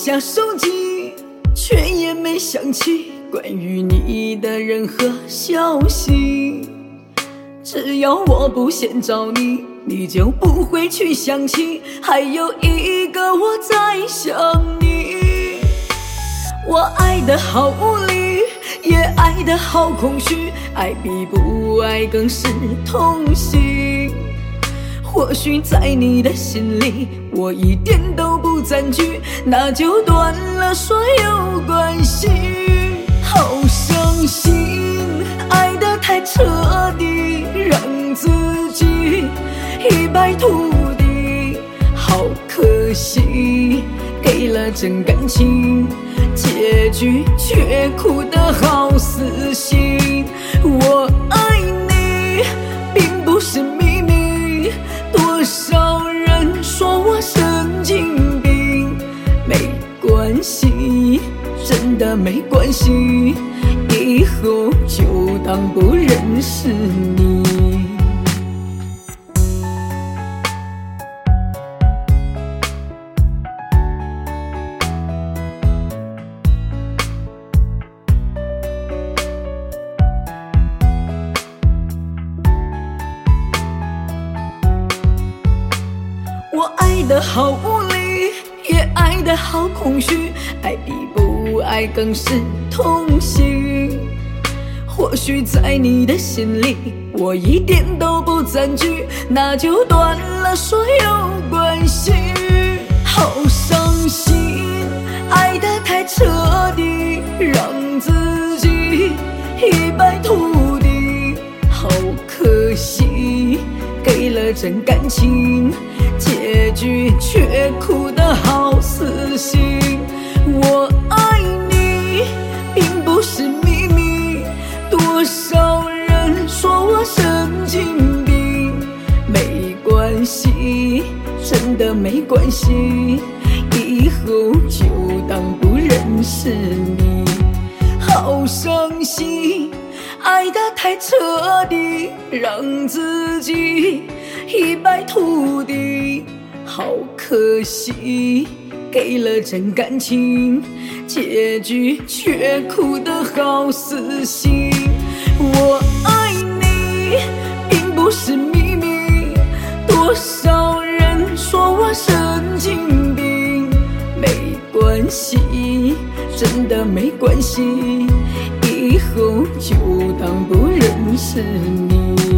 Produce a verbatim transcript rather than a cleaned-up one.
下手机，却也没想起关于你的任何消息。只要我不先找你，你就不会去想起还有一个我在想你。我爱得好无力，也爱得好空虚，爱比不爱更是痛心。或许在你的心里我一点都不占据，那就断了所有关系。好伤心，爱得太彻底，让自己一败涂地。好可惜，给了真感情，结局却哭得好死心。我爱你并不是秘密，多少人说我神经病，没关系，真的没关系，以后就当不认识你。我爱得好无力，也爱得好空虚，爱比不爱更是痛心。或许在你的心里我一点都不占据，那就断了所有关系。好伤心，爱得太彻底，让自己一败涂地。好可惜，给了真感情，结局却哭得好死心。我爱你并不是秘密，多少人说我神经病，没关系，真的没关系，以后就当不认识你。好伤心，爱得太彻底，让自己一败涂地。好可惜，给了真感情，结局却哭得好死心。我爱你并不是秘密，多少人说我神经病，没关系，真的没关系，以后就当不认识你。